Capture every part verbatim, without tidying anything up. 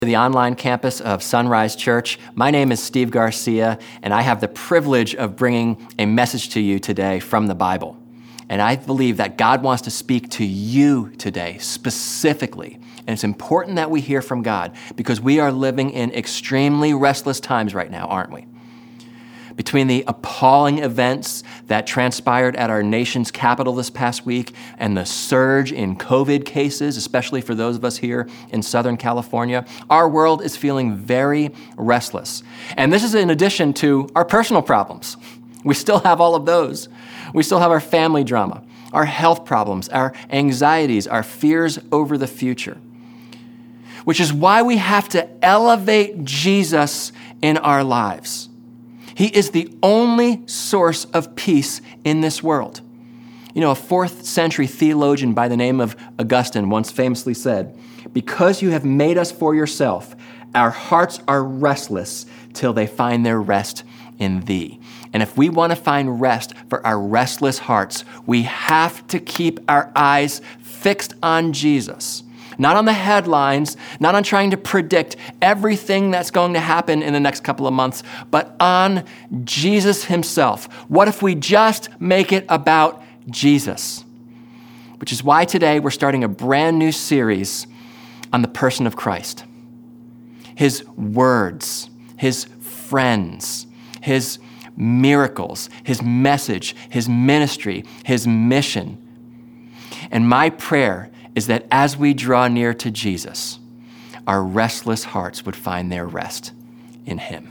The online campus of Sunrise Church. My name is Steve Garcia, and I have the privilege of bringing a message to you today from the Bible. And I believe that God wants to speak to you today specifically. And it's important that we hear from God because we are living in extremely restless times right now, aren't we? Between the appalling events that transpired at our nation's capital this past week and the surge in COVID cases, especially for those of us here in Southern California, our world is feeling very restless. And this is in addition to our personal problems. We still have all of those. We still have our family drama, our health problems, our anxieties, our fears over the future, which is why we have to elevate Jesus in our lives. He is the only source of peace in this world. You know, a fourth century theologian by the name of Augustine once famously said, "Because you have made us for yourself, our hearts are restless till they find their rest in thee." And if we want to find rest for our restless hearts, we have to keep our eyes fixed on Jesus. Not on the headlines, not on trying to predict everything that's going to happen in the next couple of months, but on Jesus himself. What if we just make it about Jesus? Which is why today we're starting a brand new series on the person of Christ. His words, his friends, his miracles, his message, his ministry, his mission. And my prayer is that as we draw near to Jesus, our restless hearts would find their rest in him.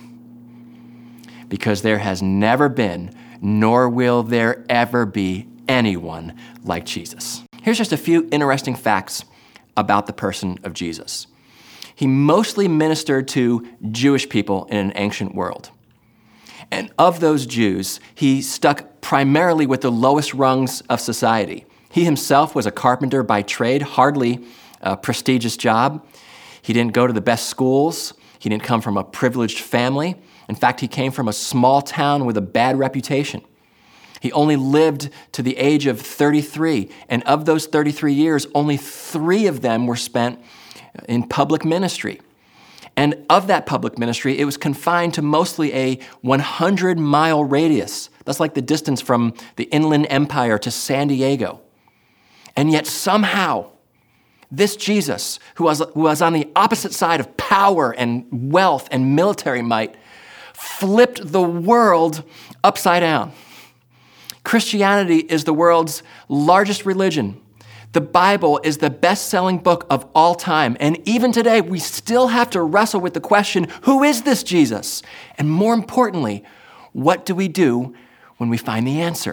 Because there has never been, nor will there ever be, anyone like Jesus. Here's just a few interesting facts about the person of Jesus. He mostly ministered to Jewish people in an ancient world. And of those Jews, he stuck primarily with the lowest rungs of society. He himself was a carpenter by trade, hardly a prestigious job. He didn't go to the best schools. He didn't come from a privileged family. In fact, he came from a small town with a bad reputation. He only lived to the age of thirty-three, and of those thirty-three years, only three of them were spent in public ministry. And of that public ministry, it was confined to mostly a one hundred mile radius. That's like the distance from the Inland Empire to San Diego. And yet somehow, this Jesus, who was, who was on the opposite side of power and wealth and military might, flipped the world upside down. Christianity is the world's largest religion. The Bible is the best-selling book of all time. And even today, we still have to wrestle with the question, who is this Jesus? And more importantly, what do we do when we find the answer?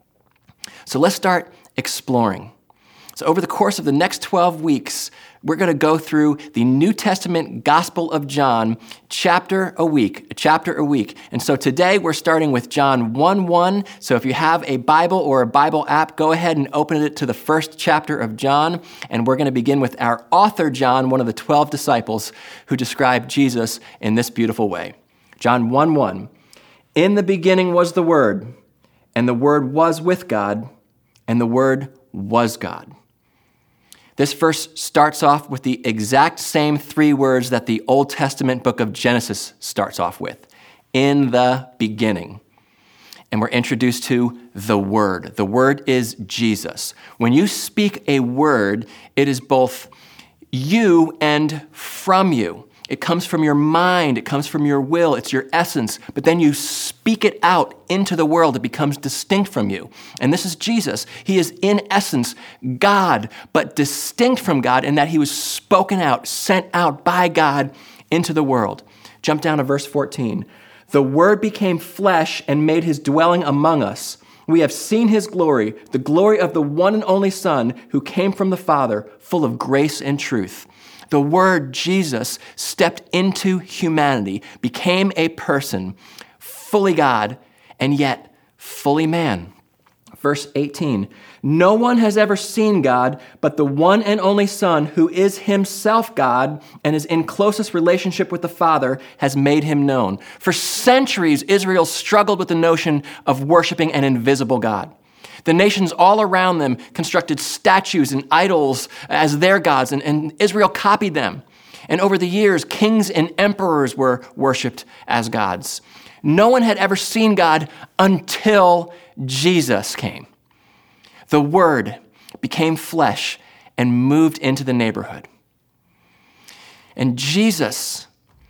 So let's start exploring. So over the course of the next twelve weeks, we're going to go through the New Testament Gospel of John, chapter a week, a chapter a week. And so today we're starting with John one one. So if you have a Bible or a Bible app, go ahead and open it to the first chapter of John. And we're going to begin with our author, John, one of the twelve disciples who described Jesus in this beautiful way. John one one. In the beginning was the Word, and the Word was with God, and the Word was God. This verse starts off with the exact same three words that the Old Testament book of Genesis starts off with, in the beginning. And we're introduced to the Word. The Word is Jesus. When you speak a word, it is both you and from you. It comes from your mind. It comes from your will. It's your essence. But then you speak it out into the world. It becomes distinct from you. And this is Jesus. He is in essence God, but distinct from God in that he was spoken out, sent out by God into the world. Jump down to verse fourteen. The Word became flesh and made his dwelling among us. We have seen his glory, the glory of the one and only Son who came from the Father, full of grace and truth. The Word, Jesus, stepped into humanity, became a person, fully God, and yet fully man. Verse eighteen, no one has ever seen God, but the one and only Son, who is himself God and is in closest relationship with the Father, has made him known. For centuries, Israel struggled with the notion of worshiping an invisible God. The nations all around them constructed statues and idols as their gods, and, and Israel copied them. And over the years, kings and emperors were worshiped as gods. No one had ever seen God until Jesus came. The Word became flesh and moved into the neighborhood. And Jesus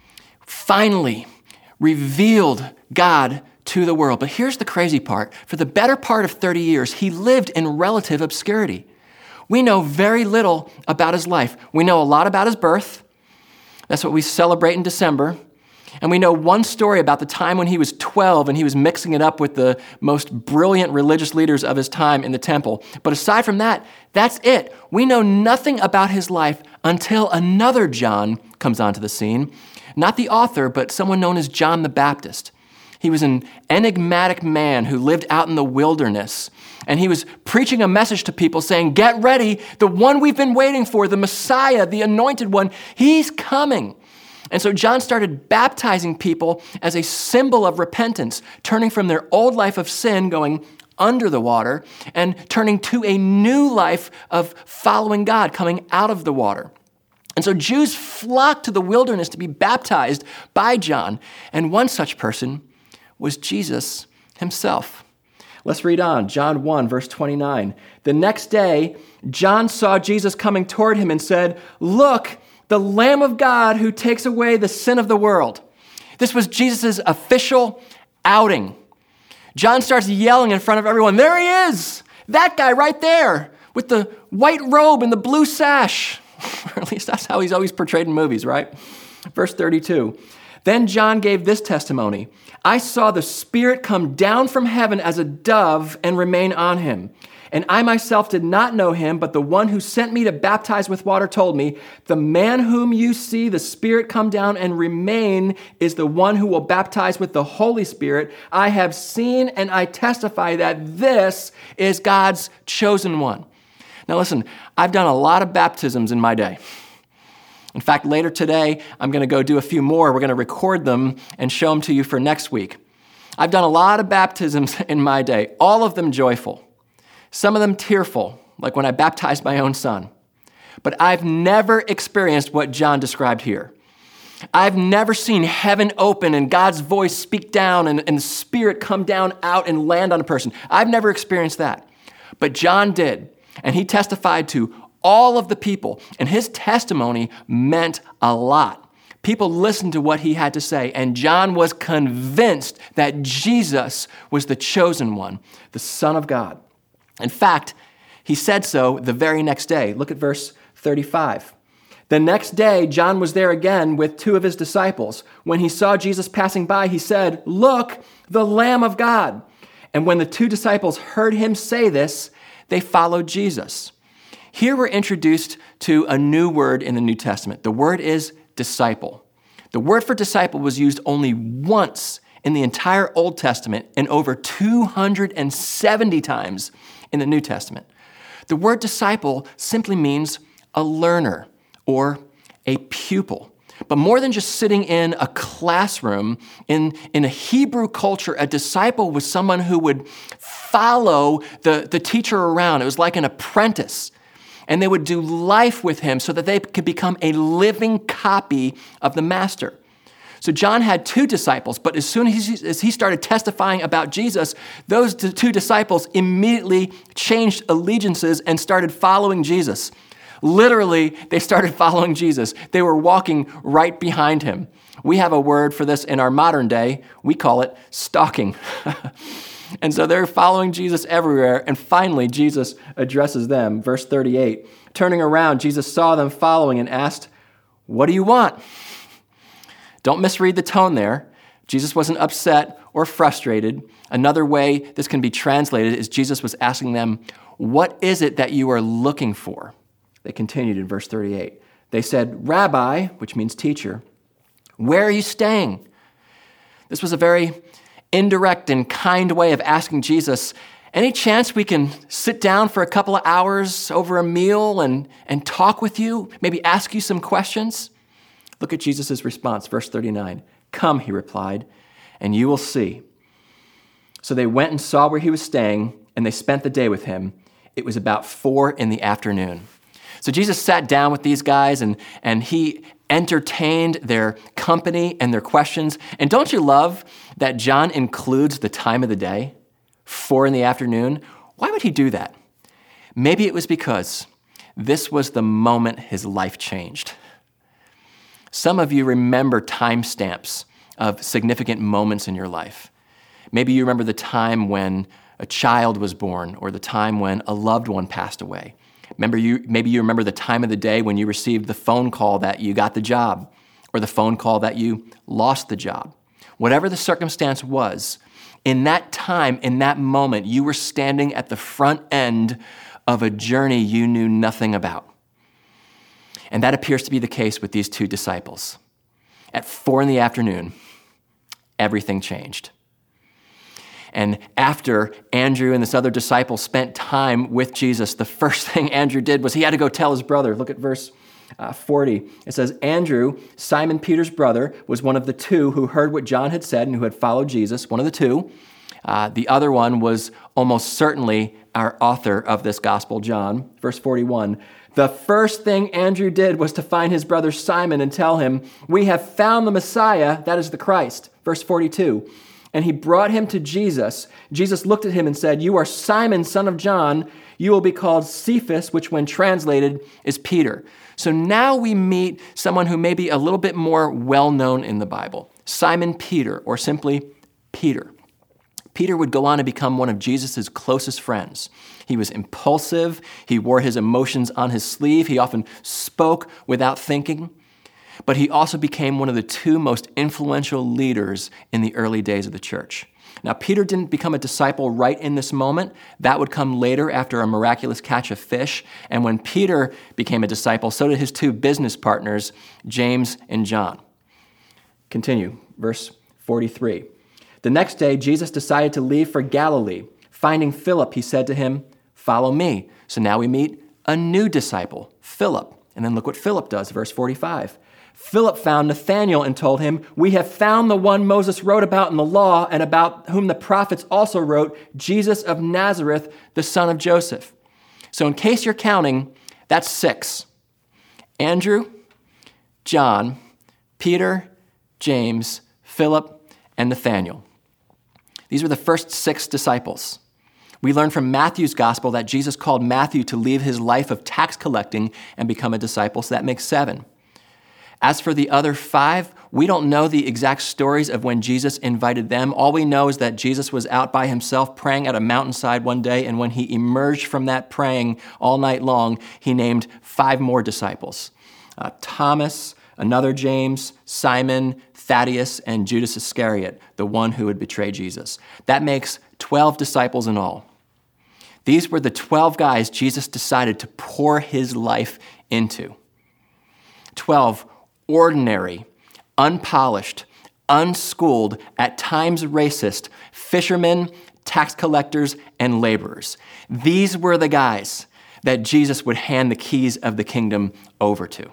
finally revealed God to the world. But here's the crazy part. For the better part of thirty years, he lived in relative obscurity. We know very little about his life. We know a lot about his birth. That's what we celebrate in December. And we know one story about the time when he was twelve and he was mixing it up with the most brilliant religious leaders of his time in the temple. But aside from that, that's it. We know nothing about his life until another John comes onto the scene. Not the author, but someone known as John the Baptist. He was an enigmatic man who lived out in the wilderness. And he was preaching a message to people saying, get ready, the one we've been waiting for, the Messiah, the anointed one, he's coming. And so John started baptizing people as a symbol of repentance, turning from their old life of sin, going under the water, and turning to a new life of following God, coming out of the water. And so Jews flocked to the wilderness to be baptized by John. And one such person was Jesus himself. Let's read on. John one, verse twenty-nine. The next day, John saw Jesus coming toward him and said, look, the Lamb of God who takes away the sin of the world. This was Jesus' official outing. John starts yelling in front of everyone, there he is, that guy right there with the white robe and the blue sash. Or at least that's how he's always portrayed in movies, right? Verse thirty-two. Then John gave this testimony. I saw the Spirit come down from heaven as a dove and remain on him. And I myself did not know him, but the one who sent me to baptize with water told me, the man whom you see the Spirit come down and remain is the one who will baptize with the Holy Spirit. I have seen and I testify that this is God's chosen one. Now listen, I've done a lot of baptisms in my day. In fact, later today, I'm going to go do a few more. We're going to record them and show them to you for next week. I've done a lot of baptisms in my day, all of them joyful. Some of them tearful, like when I baptized my own son. But I've never experienced what John described here. I've never seen heaven open and God's voice speak down and, and the Spirit come down out and land on a person. I've never experienced that. But John did, and he testified to all of the people, and his testimony meant a lot. People listened to what he had to say, and John was convinced that Jesus was the chosen one, the Son of God. In fact, he said so the very next day. Look at verse thirty-five. The next day, John was there again with two of his disciples. When he saw Jesus passing by, he said, look, the Lamb of God. And when the two disciples heard him say this, they followed Jesus. Here we're introduced to a new word in the New Testament. The word is disciple. The word for disciple was used only once in the entire Old Testament and over two hundred seventy times in the New Testament. The word disciple simply means a learner or a pupil. But more than just sitting in a classroom, in, in a Hebrew culture, a disciple was someone who would follow the, the teacher around. It was like an apprentice. And they would do life with him so that they could become a living copy of the master. So John had two disciples, but as soon as he, as he started testifying about Jesus, those two disciples immediately changed allegiances and started following Jesus. Literally, they started following Jesus. They were walking right behind him. We have a word for this in our modern day. We call it stalking. And so they're following Jesus everywhere. And finally, Jesus addresses them. Verse thirty-eight, turning around, Jesus saw them following and asked, what do you want? Don't misread the tone there. Jesus wasn't upset or frustrated. Another way this can be translated is Jesus was asking them, what is it that you are looking for? They continued in verse thirty-eight. They said, Rabbi, which means teacher, where are you staying? This was a very indirect and kind way of asking Jesus, any chance we can sit down for a couple of hours over a meal and, and talk with you, maybe ask you some questions? Look at Jesus' response, verse thirty-nine. Come, he replied, and you will see. So they went and saw where he was staying, and they spent the day with him. It was about four in the afternoon. So Jesus sat down with these guys, and, and he entertained their company and their questions. And don't you love that John includes the time of the day, four in the afternoon? Why would he do that? Maybe it was because this was the moment his life changed. Some of you remember timestamps of significant moments in your life. Maybe you remember the time when a child was born or the time when a loved one passed away. Remember you, maybe you remember the time of the day when you received the phone call that you got the job or the phone call that you lost the job. Whatever the circumstance was, in that time, in that moment, you were standing at the front end of a journey you knew nothing about. And that appears to be the case with these two disciples. At four in the afternoon, everything changed. And after Andrew and this other disciple spent time with Jesus, the first thing Andrew did was he had to go tell his brother. Look at verse uh, forty. It says, Andrew, Simon Peter's brother, was one of the two who heard what John had said and who had followed Jesus, one of the two. Uh, the other one was almost certainly our author of this gospel, John. Verse forty-one, the first thing Andrew did was to find his brother Simon and tell him, we have found the Messiah, that is the Christ. Verse forty-two, and he brought him to Jesus. Jesus looked at him and said, you are Simon, son of John. You will be called Cephas, which when translated is Peter. So now we meet someone who may be a little bit more well-known in the Bible, Simon Peter, or simply Peter. Peter would go on to become one of Jesus' closest friends. He was impulsive. He wore his emotions on his sleeve. He often spoke without thinking. But he also became one of the two most influential leaders in the early days of the church. Now, Peter didn't become a disciple right in this moment. That would come later after a miraculous catch of fish. And when Peter became a disciple, so did his two business partners, James and John. Continue, verse forty-three. The next day, Jesus decided to leave for Galilee. Finding Philip, he said to him, follow me. So now we meet a new disciple, Philip. And then look what Philip does, verse forty-five. Philip found Nathanael and told him, we have found the one Moses wrote about in the law and about whom the prophets also wrote, Jesus of Nazareth, the son of Joseph. So in case you're counting, that's six. Andrew, John, Peter, James, Philip, and Nathanael. These were the first six disciples. We learn from Matthew's gospel that Jesus called Matthew to leave his life of tax collecting and become a disciple, so that makes seven. As for the other five, we don't know the exact stories of when Jesus invited them. All we know is that Jesus was out by himself praying at a mountainside one day, and when he emerged from that praying all night long, he named five more disciples. Uh, Thomas, another James, Simon, Thaddeus, and Judas Iscariot, the one who would betray Jesus. That makes twelve disciples in all. These were the twelve guys Jesus decided to pour his life into. twelve ordinary, unpolished, unschooled, at times racist, fishermen, tax collectors, and laborers. These were the guys that Jesus would hand the keys of the kingdom over to.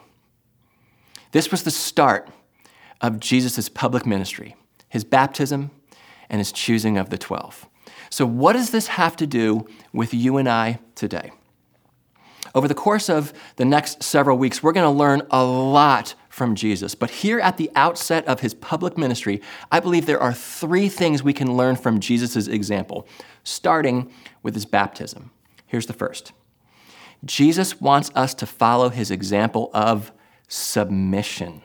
This was the start of Jesus' public ministry, his baptism, and his choosing of the twelve. So what does this have to do with you and I today? Over the course of the next several weeks, we're going to learn a lot from Jesus. But here at the outset of his public ministry, I believe there are three things we can learn from Jesus' example, starting with his baptism. Here's the first. Jesus wants us to follow his example of submission.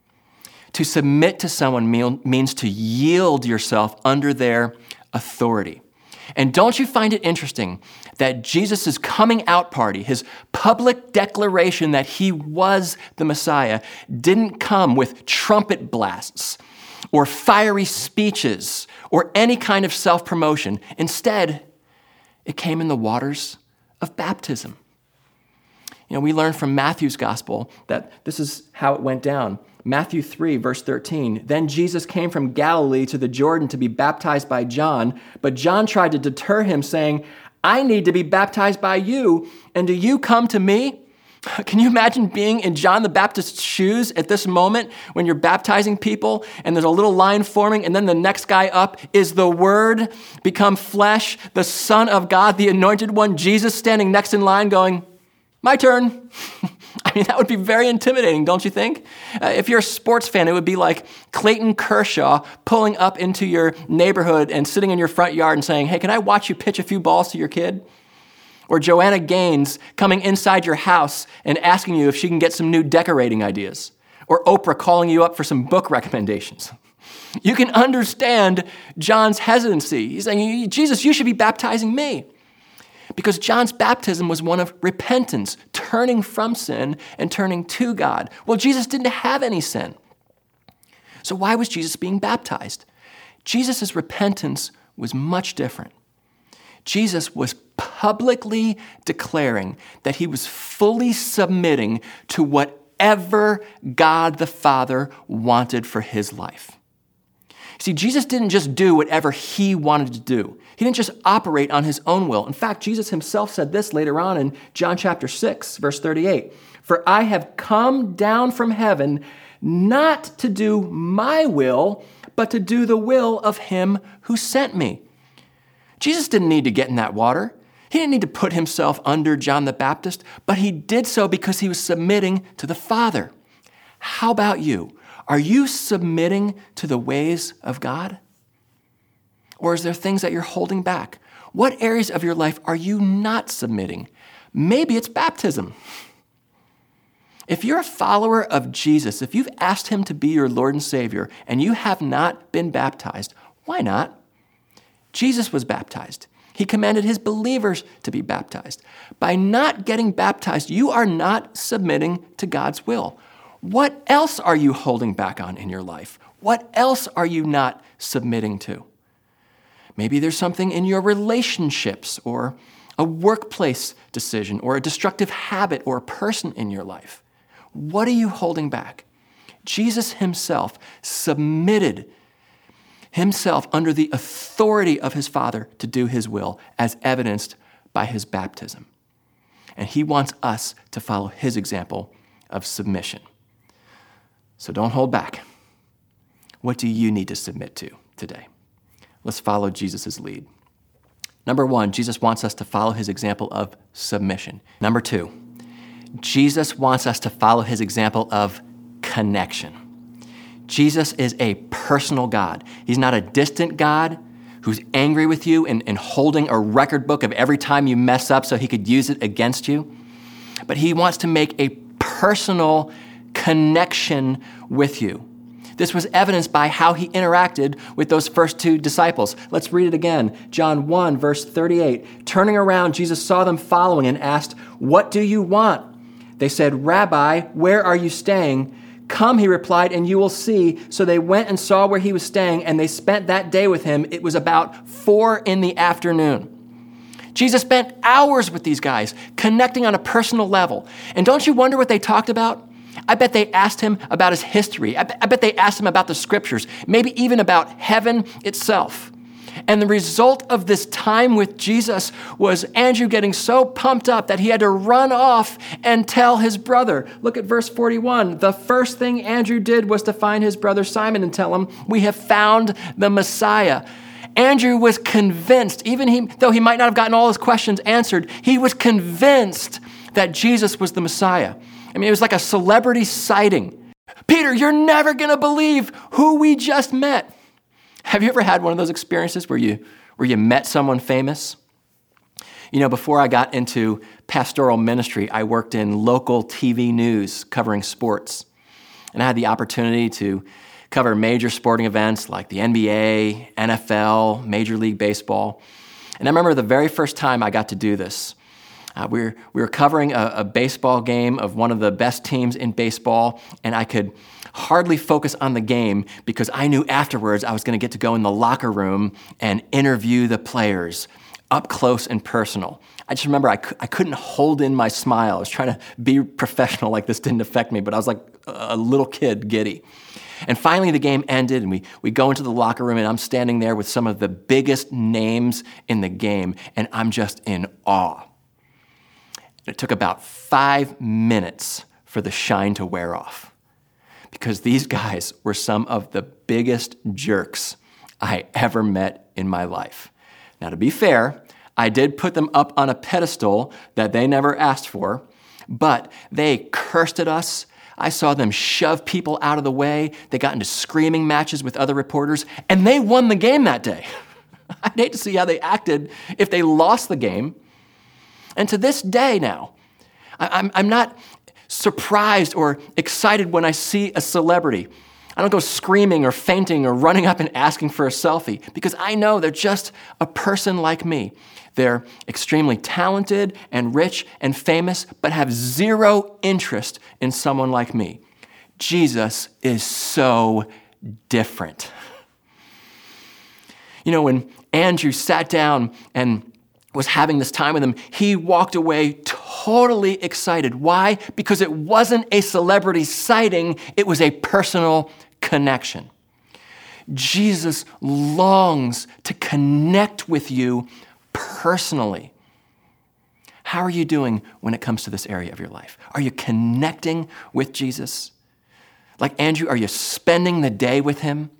To submit to someone means to yield yourself under their authority. And don't you find it interesting that Jesus' coming out party, his public declaration that he was the Messiah, didn't come with trumpet blasts or fiery speeches or any kind of self-promotion. Instead, it came in the waters of baptism. You know, we learn from Matthew's gospel that this is how it went down. Matthew three, verse thirteen, then Jesus came from Galilee to the Jordan to be baptized by John, but John tried to deter him, saying, I need to be baptized by you, and do you come to me? Can you imagine being in John the Baptist's shoes at this moment when you're baptizing people and there's a little line forming, and then the next guy up is the Word become flesh, the Son of God, the Anointed One, Jesus standing next in line going, my turn. I mean, that would be very intimidating, don't you think? Uh, if you're a sports fan, it would be like Clayton Kershaw pulling up into your neighborhood and sitting in your front yard and saying, hey, can I watch you pitch a few balls to your kid? Or Joanna Gaines coming inside your house and asking you if she can get some new decorating ideas. Or Oprah calling you up for some book recommendations. You can understand John's hesitancy. He's saying, Jesus, you should be baptizing me. Because John's baptism was one of repentance, turning from sin and turning to God. Well, Jesus didn't have any sin. So why was Jesus being baptized? Jesus' repentance was much different. Jesus was publicly declaring that he was fully submitting to whatever God the Father wanted for his life. See, Jesus didn't just do whatever he wanted to do. He didn't just operate on his own will. In fact, Jesus himself said this later on in John chapter six, verse thirty-eight. For I have come down from heaven not to do my will, but to do the will of him who sent me. Jesus didn't need to get in that water. He didn't need to put himself under John the Baptist, but he did so because he was submitting to the Father. How about you? Are you submitting to the ways of God? Or is there things that you're holding back? What areas of your life are you not submitting? Maybe it's baptism. If you're a follower of Jesus, if you've asked him to be your Lord and Savior, and you have not been baptized, why not? Jesus was baptized. He commanded his believers to be baptized. By not getting baptized, you are not submitting to God's will. What else are you holding back on in your life? What else are you not submitting to? Maybe there's something in your relationships or a workplace decision or a destructive habit or a person in your life. What are you holding back? Jesus himself submitted himself under the authority of his Father to do his will, as evidenced by his baptism. And he wants us to follow his example of submission. So don't hold back. What do you need to submit to today? Let's follow Jesus' lead. Number one, Jesus wants us to follow his example of submission. Number two, Jesus wants us to follow his example of connection. Jesus is a personal God. He's not a distant God who's angry with you and, and holding a record book of every time you mess up so he could use it against you. But he wants to make a personal connection with you. This was evidenced by how he interacted with those first two disciples. Let's read it again. John one, verse thirty-eight. Turning around, Jesus saw them following and asked, "What do you want?" They said, "Rabbi, where are you staying?" "Come," he replied, "and you will see." So they went and saw where he was staying, and they spent that day with him. It was about four in the afternoon. Jesus spent hours with these guys, connecting on a personal level. And don't you wonder what they talked about? I bet they asked him about his history. I bet they asked him about the scriptures, maybe even about heaven itself. And the result of this time with Jesus was Andrew getting so pumped up that he had to run off and tell his brother. Look at verse forty-one. The first thing Andrew did was to find his brother Simon and tell him, "We have found the Messiah." Andrew was convinced, even he, though he might not have gotten all his questions answered, he was convinced that Jesus was the Messiah. I mean, it was like a celebrity sighting. "Peter, you're never going to believe who we just met." Have you ever had one of those experiences where you where you met someone famous? You know, before I got into pastoral ministry, I worked in local T V news covering sports. And I had the opportunity to cover major sporting events like the N B A, N F L, Major League Baseball. And I remember the very first time I got to do this. Uh, we, were, we were covering a, a baseball game of one of the best teams in baseball, and I could hardly focus on the game because I knew afterwards I was going to get to go in the locker room and interview the players up close and personal. I just remember I, c- I couldn't hold in my smile. I was trying to be professional like this didn't affect me, but I was like a little kid, giddy. And finally the game ended, and we, we go into the locker room, and I'm standing there with some of the biggest names in the game, and I'm just in awe. It took about five minutes for the shine to wear off because these guys were some of the biggest jerks I ever met in my life. Now, to be fair, I did put them up on a pedestal that they never asked for, but they cursed at us. I saw them shove people out of the way. They got into screaming matches with other reporters, and they won the game that day. I'd hate to see how they acted if they lost the game. And to this day now, I'm, I'm not surprised or excited when I see a celebrity. I don't go screaming or fainting or running up and asking for a selfie because I know they're just a person like me. They're extremely talented and rich and famous, but have zero interest in someone like me. Jesus is so different. You know, when Andrew sat down and was having this time with him, he walked away totally excited. Why? Because it wasn't a celebrity sighting, it was a personal connection. Jesus longs to connect with you personally. How are you doing when it comes to this area of your life? Are you connecting with Jesus? Like Andrew, are you spending the day with him?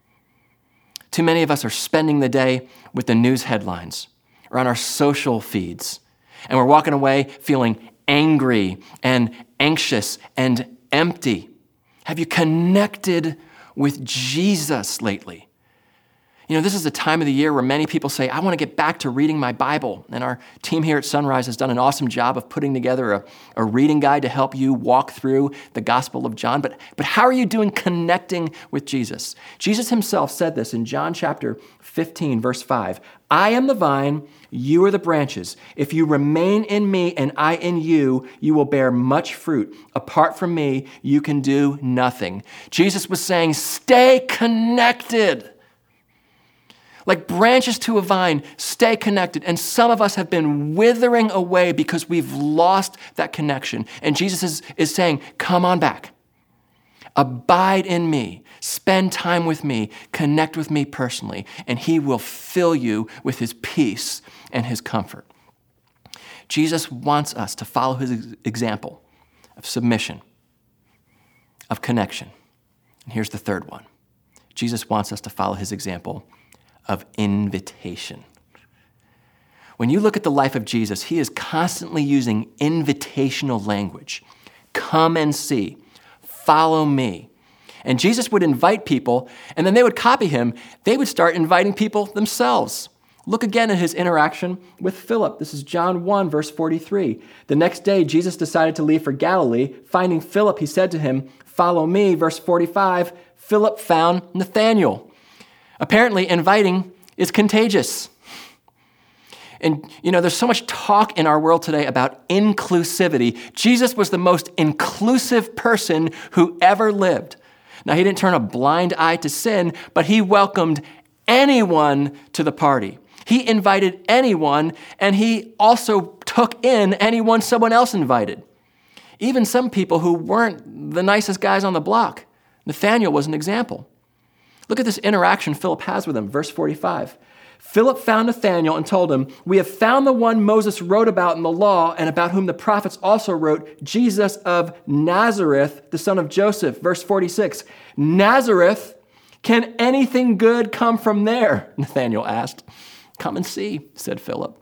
Too many of us are spending the day with the news headlines or on our social feeds, and we're walking away feeling angry and anxious and empty. Have you connected with Jesus lately? You know, this is the time of the year where many people say, I want to get back to reading my Bible. And our team here at Sunrise has done an awesome job of putting together a, a reading guide to help you walk through the Gospel of John. But, but how are you doing connecting with Jesus? Jesus himself said this in John chapter fifteen, verse five. I am the vine, you are the branches. If you remain in me and I in you, you will bear much fruit. Apart from me, you can do nothing. Jesus was saying, stay connected. Like branches to a vine, stay connected. And some of us have been withering away because we've lost that connection. And Jesus is, is saying, come on back. Abide in me. Spend time with me. Connect with me personally. And he will fill you with his peace and his comfort. Jesus wants us to follow his example of submission, of connection. And here's the third one. Jesus wants us to follow his example of invitation. When you look at the life of Jesus, he is constantly using invitational language. Come and see. Follow me. And Jesus would invite people, and then they would copy him. They would start inviting people themselves. Look again at his interaction with Philip. This is John one, verse forty-three. The next day, Jesus decided to leave for Galilee. Finding Philip, he said to him, follow me. Verse forty-five, Philip found Nathanael. Apparently, inviting is contagious. And, you know, there's so much talk in our world today about inclusivity. Jesus was the most inclusive person who ever lived. Now, he didn't turn a blind eye to sin, but he welcomed anyone to the party. He invited anyone, and he also took in anyone someone else invited. Even some people who weren't the nicest guys on the block. Nathanael was an example. Look at this interaction Philip has with him, verse forty-five. Philip found Nathanael and told him, we have found the one Moses wrote about in the law and about whom the prophets also wrote, Jesus of Nazareth, the son of Joseph. Verse forty-six, Nazareth, can anything good come from there? Nathanael asked. Come and see, said Philip.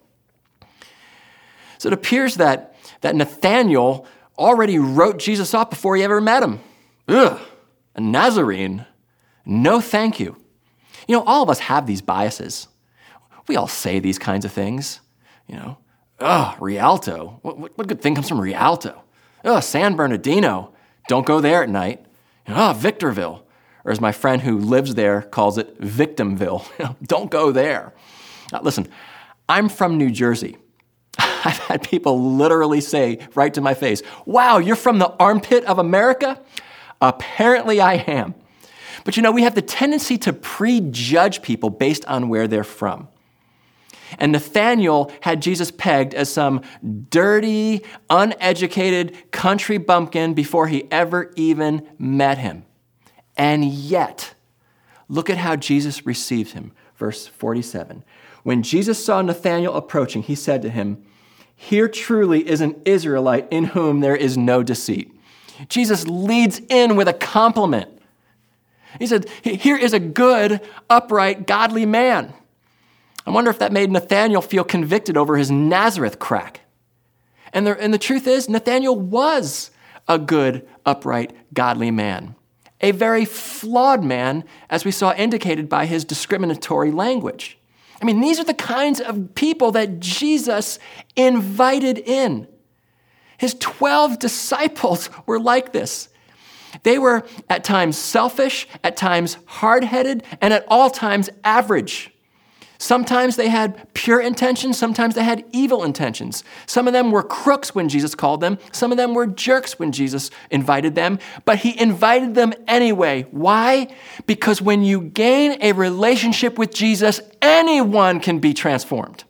So it appears that, that Nathanael already wrote Jesus off before he ever met him. Ugh, a Nazarene. No, thank you. You know, all of us have these biases. We all say these kinds of things. You know, oh, Rialto. What, what, what good thing comes from Rialto? Oh, San Bernardino. Don't go there at night. Oh, Victorville. Or as my friend who lives there calls it, Victimville. Don't go there. Now, listen, I'm from New Jersey. I've had people literally say right to my face, wow, you're from the armpit of America? Apparently I am. But you know, we have the tendency to prejudge people based on where they're from. And Nathanael had Jesus pegged as some dirty, uneducated country bumpkin before he ever even met him. And yet, look at how Jesus received him. Verse forty-seven. When Jesus saw Nathanael approaching, he said to him, here truly is an Israelite in whom there is no deceit. Jesus leads in with a compliment. He said, here is a good, upright, godly man. I wonder if that made Nathanael feel convicted over his Nazareth crack. And the, and the truth is, Nathanael was a good, upright, godly man. A very flawed man, as we saw indicated by his discriminatory language. I mean, these are the kinds of people that Jesus invited in. His twelve disciples were like this. They were at times selfish, at times hard-headed, and at all times average. Sometimes they had pure intentions, sometimes they had evil intentions. Some of them were crooks when Jesus called them. Some of them were jerks when Jesus invited them, but he invited them anyway. Why? Because when you gain a relationship with Jesus, anyone can be transformed.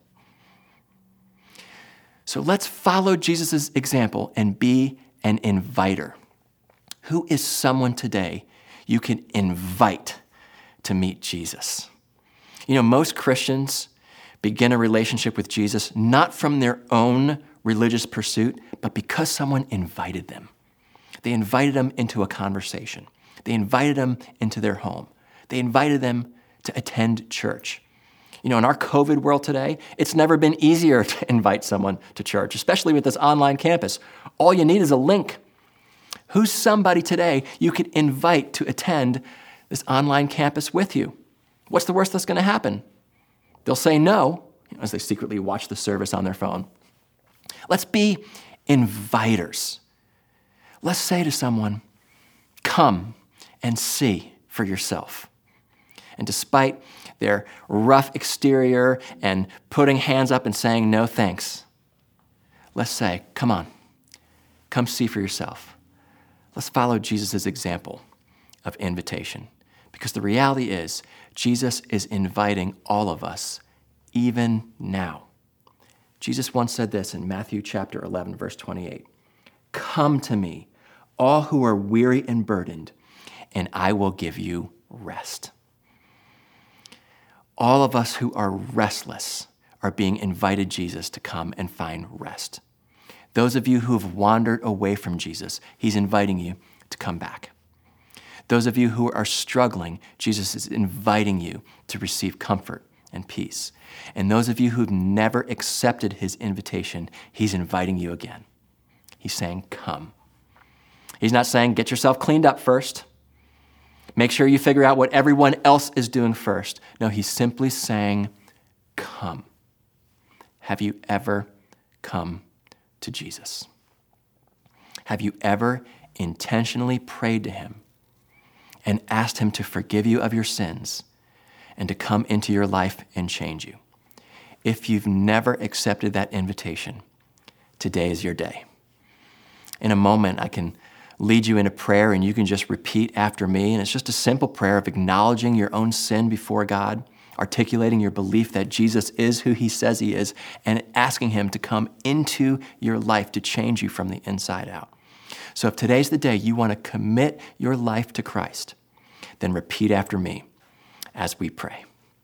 So let's follow Jesus' example and be an inviter. Who is someone today you can invite to meet Jesus? You know, most Christians begin a relationship with Jesus not from their own religious pursuit, but because someone invited them. They invited them into a conversation. They invited them into their home. They invited them to attend church. You know, in our COVID world today, it's never been easier to invite someone to church, especially with this online campus. All you need is a link. Who's somebody today you could invite to attend this online campus with you? What's the worst that's going to happen? They'll say no as they secretly watch the service on their phone. Let's be inviters. Let's say to someone, come and see for yourself. And despite their rough exterior and putting hands up and saying no thanks, let's say, come on, come see for yourself. Let's follow Jesus' example of invitation. Because the reality is, Jesus is inviting all of us, even now. Jesus once said this in Matthew chapter eleven, verse twenty-eight. Come to me, all who are weary and burdened, and I will give you rest. All of us who are restless are being invited Jesus to come and find rest. Those of you who have wandered away from Jesus, he's inviting you to come back. Those of you who are struggling, Jesus is inviting you to receive comfort and peace. And those of you who've never accepted his invitation, he's inviting you again. He's saying, come. He's not saying, get yourself cleaned up first. Make sure you figure out what everyone else is doing first. No, he's simply saying, come. Have you ever come to Jesus? Have you ever intentionally prayed to him and asked him to forgive you of your sins and to come into your life and change you? If you've never accepted that invitation, today is your day. In a moment, I can lead you in a prayer and you can just repeat after me. And it's just a simple prayer of acknowledging your own sin before God, articulating your belief that Jesus is who he says he is, and asking him to come into your life to change you from the inside out. So if today's the day you want to commit your life to Christ, then repeat after me as we pray.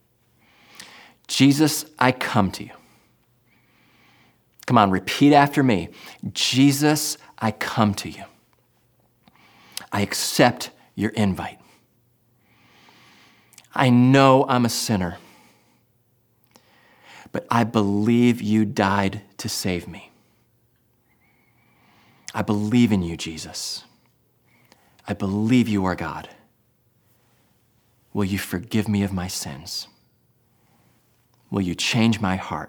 Jesus, I come to you. Come on, repeat after me. Jesus, I come to you. I accept your invite. I know I'm a sinner, but I believe you died to save me. I believe in you, Jesus. I believe you are God. Will you forgive me of my sins? Will you change my heart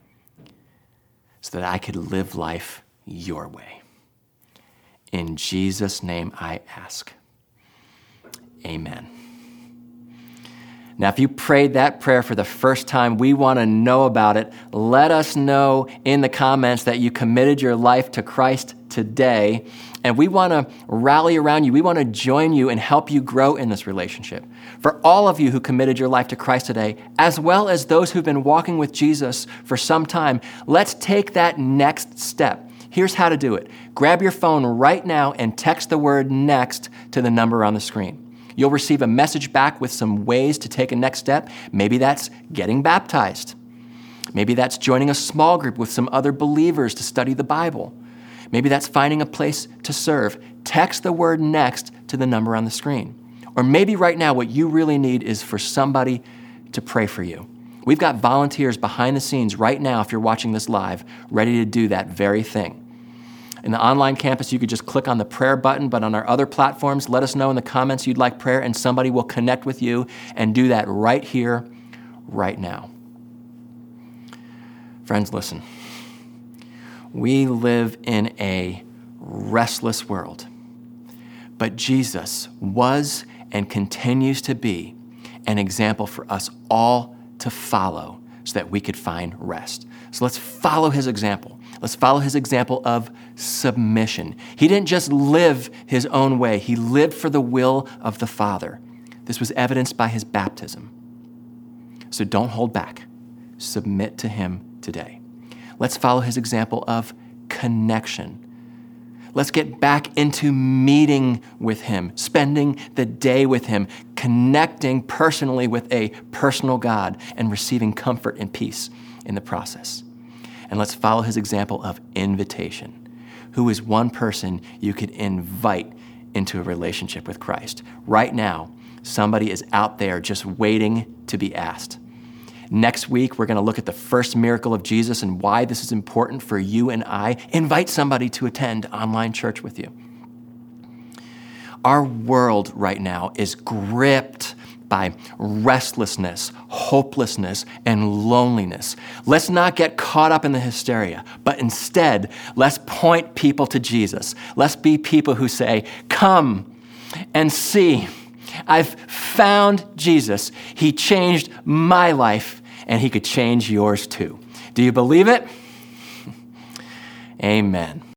so that I could live life your way? In Jesus' name I ask. Amen. Now, if you prayed that prayer for the first time, we want to know about it. Let us know in the comments that you committed your life to Christ today. And we want to rally around you. We want to join you and help you grow in this relationship. For all of you who committed your life to Christ today, as well as those who've been walking with Jesus for some time, let's take that next step. Here's how to do it. Grab your phone right now and text the word NEXT to the number on the screen. You'll receive a message back with some ways to take a next step. Maybe that's getting baptized. Maybe that's joining a small group with some other believers to study the Bible. Maybe that's finding a place to serve. Text the word NEXT to the number on the screen. Or maybe right now what you really need is for somebody to pray for you. We've got volunteers behind the scenes right now, if you're watching this live, ready to do that very thing. In the online campus, you could just click on the prayer button, but on our other platforms, let us know in the comments you'd like prayer, and somebody will connect with you and do that right here, right now. Friends, listen. We live in a restless world, but Jesus was and continues to be an example for us all to follow so that we could find rest. So let's follow his example. Let's follow his example of submission. He didn't just live his own way. He lived for the will of the Father. This was evidenced by his baptism. So don't hold back. Submit to him today. Let's follow his example of connection. Let's get back into meeting with him, spending the day with him, connecting personally with a personal God and receiving comfort and peace in the process. And let's follow his example of invitation. Who is one person you could invite into a relationship with Christ? Right now, somebody is out there just waiting to be asked. Next week, we're going to look at the first miracle of Jesus and why this is important for you and I. Invite somebody to attend online church with you. Our world right now is gripped by restlessness, hopelessness, and loneliness. Let's not get caught up in the hysteria, but instead, let's point people to Jesus. Let's be people who say, come and see. I've found Jesus. He changed my life, and he could change yours too. Do you believe it? Amen.